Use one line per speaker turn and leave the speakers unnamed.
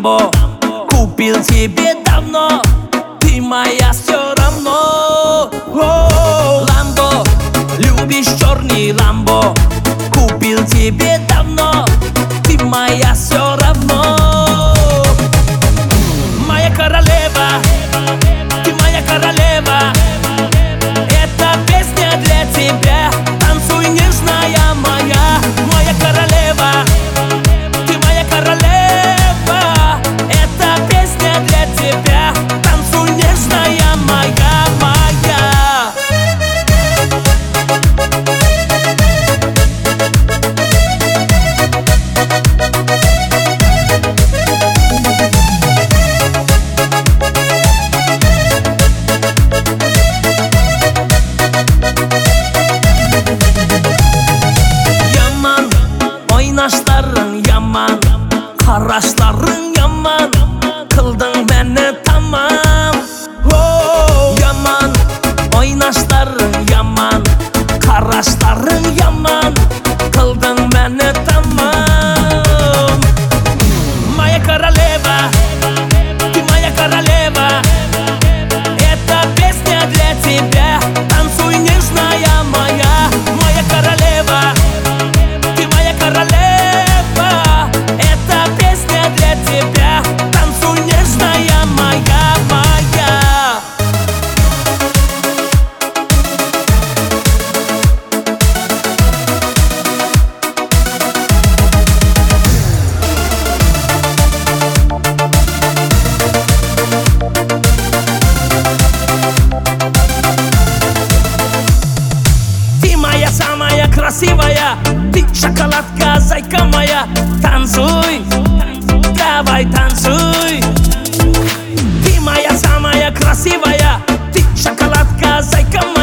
Ламбо купил тебе давно, ты моя все равно. Ламбо, любишь черный Ламбо, купил тебе давно, ты моя все равно. Моя королева, ты моя королева, эта песня для тебя. Танцуй, нежная моя, моя королева, ты моя королева, эта песня для тебя. Танцуй, нежная моя, моя. Oynaşların yaman, qarashların yaman, qilding meni tamam. Yaman, oynaşların yaman, qarashların yaman, qilding meni tamam. Моя королева, ты моя королева, эта песня для тебя. Танцуй, нежная моя, моя королева, ты моя королева, эта песня для тебя. Танцуй, нежная моя, моя. Ты моя самая красивая, ты шоколадка, зайка моя. Танцуй, давай танцуй. Ты моя самая красивая, ты шоколадка, зайка моя.